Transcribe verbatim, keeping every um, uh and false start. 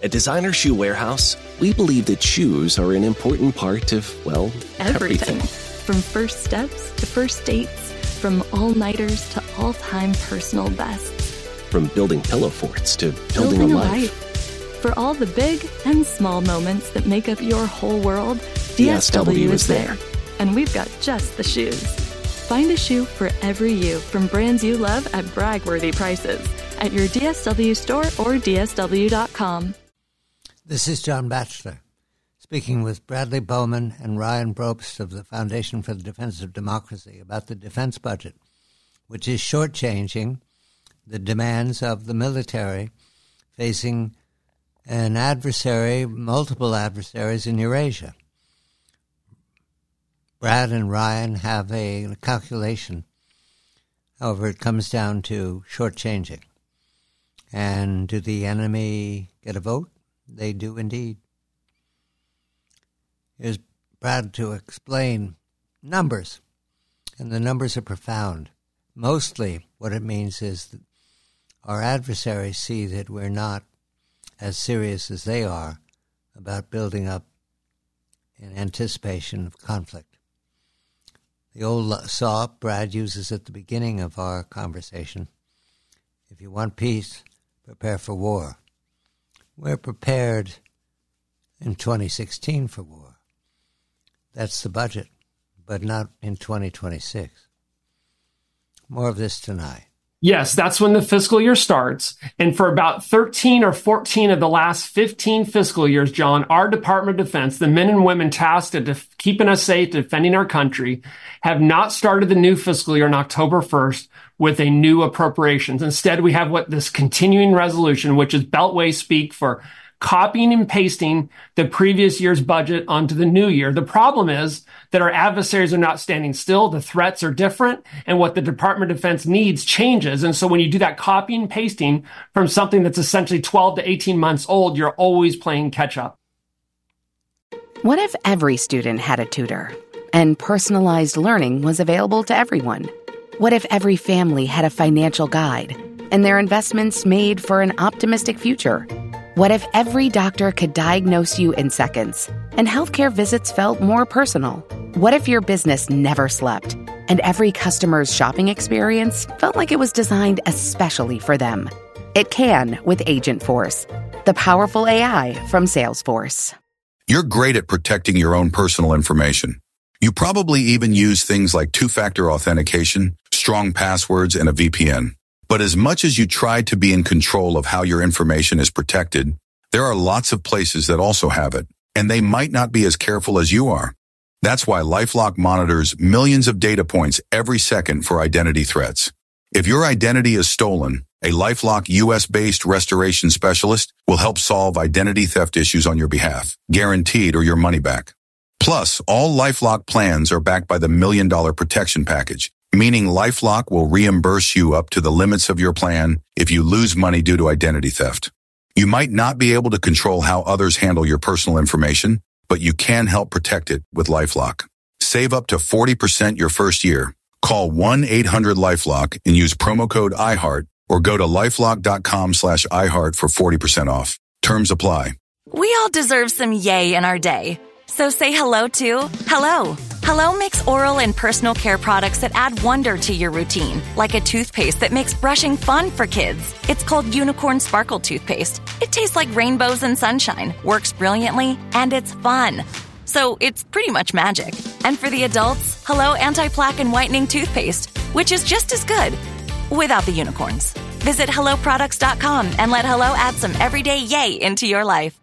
At Designer Shoe Warehouse, we believe that shoes are an important part of, well, everything. Everything. From first steps to first dates, from all-nighters to all-time personal bests. From building pillow forts to building, Building a a life. life. For all the big and small moments that make up your whole world, D S W is there. And we've got just the shoes. Find a shoe for every you from brands you love at brag-worthy prices at your D S W store or D S W dot com. This is John Batchelor, speaking with Bradley Bowman and Ryan Brobst of the Foundation for the Defense of Democracy about the defense budget, which is shortchanging the demands of the military facing an adversary, multiple adversaries in Eurasia. Brad and Ryan have a calculation. However, it comes down to shortchanging. And do the enemy get a vote? They do indeed. Here's Brad to explain numbers. And the numbers are profound. Mostly what it means is that our adversaries see that we're not as serious as they are about building up in anticipation of conflict. The old saw Brad uses at the beginning of our conversation. If you want peace, prepare for war. We're prepared in twenty sixteen for war. That's the budget, but not in twenty twenty-six. More of this tonight. Yes, that's when the fiscal year starts. And for about thirteen or fourteen of the last fifteen fiscal years, John, our Department of Defense, the men and women tasked with def- keeping us safe, defending our country, have not started the new fiscal year on October first with a new appropriations. Instead, we have what this continuing resolution, which is Beltway speak for copying and pasting the previous year's budget onto the new year. The problem is that our adversaries are not standing still. The threats are different, and what the Department of Defense needs changes. And so when you do that copying and pasting from something that's essentially twelve to eighteen months old, you're always playing catch up. What if every student had a tutor and personalized learning was available to everyone? What if every family had a financial guide and their investments made for an optimistic future? What if every doctor could diagnose you in seconds and healthcare visits felt more personal? What if your business never slept and every customer's shopping experience felt like it was designed especially for them? It can with Agentforce, the powerful A I from Salesforce. You're great at protecting your own personal information. You probably even use things like two-factor authentication, strong passwords, and a V P N. But as much as you try to be in control of how your information is protected, there are lots of places that also have it, and they might not be as careful as you are. That's why LifeLock monitors millions of data points every second for identity threats. If your identity is stolen, a LifeLock U S-based restoration specialist will help solve identity theft issues on your behalf, guaranteed or your money back. Plus, all LifeLock plans are backed by the Million Dollar Protection Package, meaning LifeLock will reimburse you up to the limits of your plan if you lose money due to identity theft. You might not be able to control how others handle your personal information, but you can help protect it with LifeLock. Save up to forty percent your first year. Call one eight hundred LifeLock and use promo code iHeart or go to lifelock.com slash iHeart for forty percent off. Terms apply. We all deserve some yay in our day. So say hello to Hello. Hello makes oral and personal care products that add wonder to your routine, like a toothpaste that makes brushing fun for kids. It's called Unicorn Sparkle Toothpaste. It tastes like rainbows and sunshine, works brilliantly, and it's fun. So it's pretty much magic. And for the adults, Hello Anti-Plaque and Whitening Toothpaste, which is just as good, without the unicorns. Visit hello products dot com and let Hello add some everyday yay into your life.